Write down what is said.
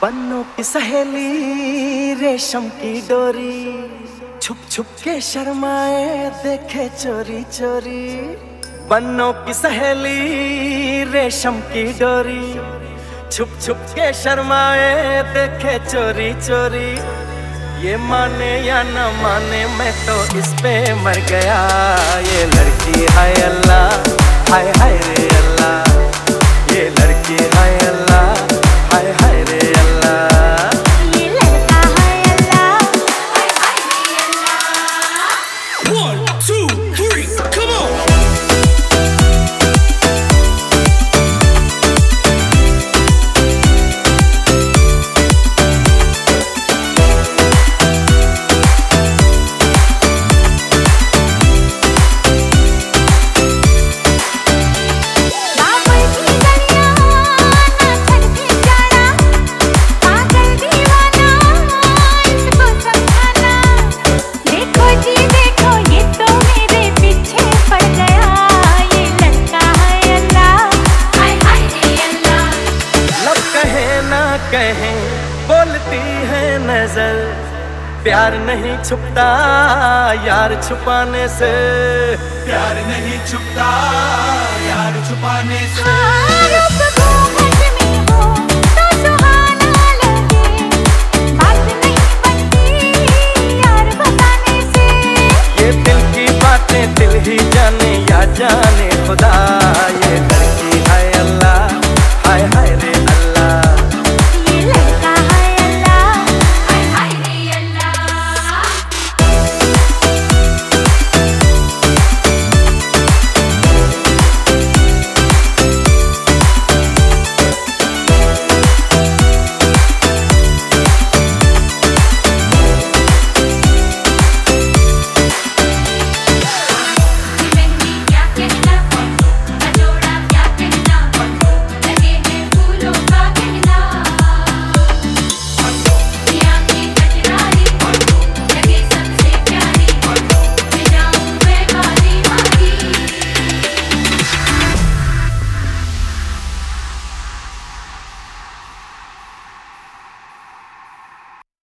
बन्नों की सहेली रेशम की डोरी, छुप छुप के शर्माए देखे चोरी चोरी। बन्नों की सहेली रेशम की डोरी, छुप छुप के शर्माए देखे चोरी चोरी। ये माने या न माने मैं तो इस पे मर गया। ये लड़की हाय अल्लाह, हाय हाय रे अल्लाह। ये लड़की हाय अल्लाह, हाय हाय रे अल्लाह। ये लड़का हाय अल्लाह, हाय हाय रे अल्लाह। 1 2 3 come on। कहें बोलती है नजर, प्यार नहीं छुपता यार छुपाने से। प्यार नहीं छुपता यार छुपाने से। रूप घूंघट में हो तो सुहाना लगे, बात नहीं बनती यार बताने से। ये दिल की बातें दिल ही जाने या जाने खुदा।